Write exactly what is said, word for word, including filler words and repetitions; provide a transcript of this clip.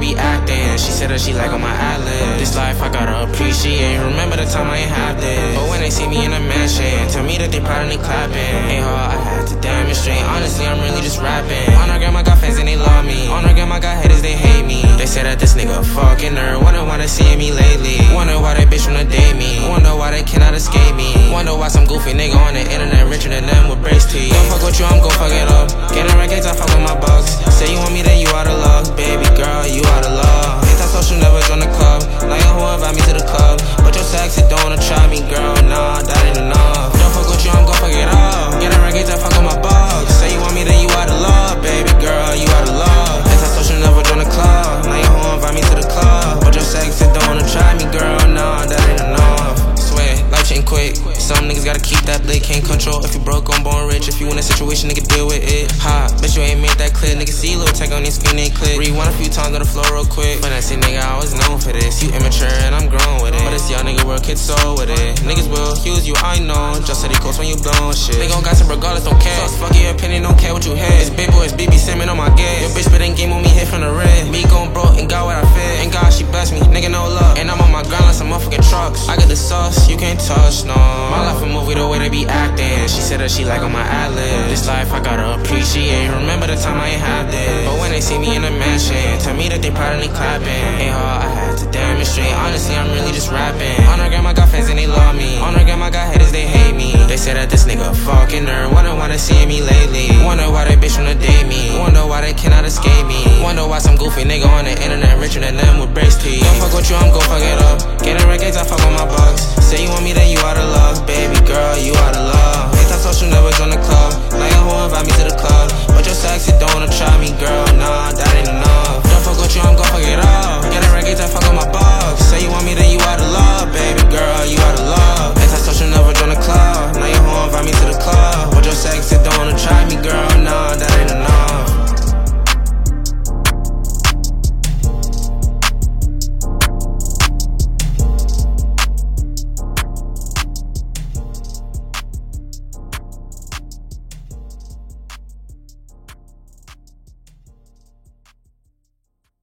be acting. She said that she like on my ad-libs. This life I gotta appreciate. Remember the time I ain't have this. But when they see me in a mansion, tell me that they proud and they clapping. Ain't hard, I had to demonstrate. Honestly, I'm really just rapping. On her grandma got fans and they love me. On her grandma got haters, they hate me. They say that this nigga a fucking nerd. Wonder why they seeing me lately. Wonder why that bitch wanna date me. Wonder why they cannot escape me. Wonder why some goofy nigga on the internet richer than them with brace teeth. Don't fuck with you, I'm gon' fuck it up. Getting records, I fuck with my bucks. Say you want me, then you out of luck. Baby girl, you out of love. Anti-social, never join the club. Like who invite me to the club. But your sexy don't wanna try me, girl. Nah, that ain't enough. Don't fuck with you, I'm gon' fuck it up. Getting records, I fuck with my bucks. Say you want me, then you out of love. Baby girl, you out of love. Anti-social, never join the club. Like who invite me to the club. But your sexy don't wanna try me, girl. Nah, that ain't enough. Swear, life change quick. Some niggas gotta keep that blade, can't control. If you broke, I'm born rich. If you in a situation, nigga, deal with it. Ha, bet you ain't made that clear. Nigga, see little tech on your screen, ain't click. Rewind a few times on the floor real quick. But I say, nigga, I was known for this. You immature and I'm grown with it. But this young nigga work, kid soul with it. Niggas will use you, I know. Just say they close when you blowin' shit. They gon' gossip regardless, don't care. So fuck your opinion, don't care what you hear. It's big boys, B B Simmons on my gas. Your bitch spittin' game on me, hit from the red. Me gon' broke and got what I fed. And God, she blessed me, nigga, no luck. And I'm on my grind like some motherfucking trucks. I got the sauce, you can't touch, no. My life a movie, the way they be acting. She said that she like on my ad-libs. This life I gotta appreciate. Remember the time I ain't have this. But when they see me in a mansion, tell me that they proud and they clapping. Ain't hard, I had to demonstrate. Honestly, I'm really just rapping. On her grandma got fans and they love me. On her grandma got haters, they hate me. They say that this nigga a fucking nerd. Wonder why they seeing me lately. Wonder why that bitch wanna date me. Wonder why they cannot escape me. Wonder why some goofy nigga on the internet richer than them with brace teeth. Don't fuck with you, I'm gon' fuck it up. Getting records, I fuck with my bucks. Say you want me, then you out of love. Baby girl, you out of love. Anti-social, never join the club. Like who invite me to the club. But your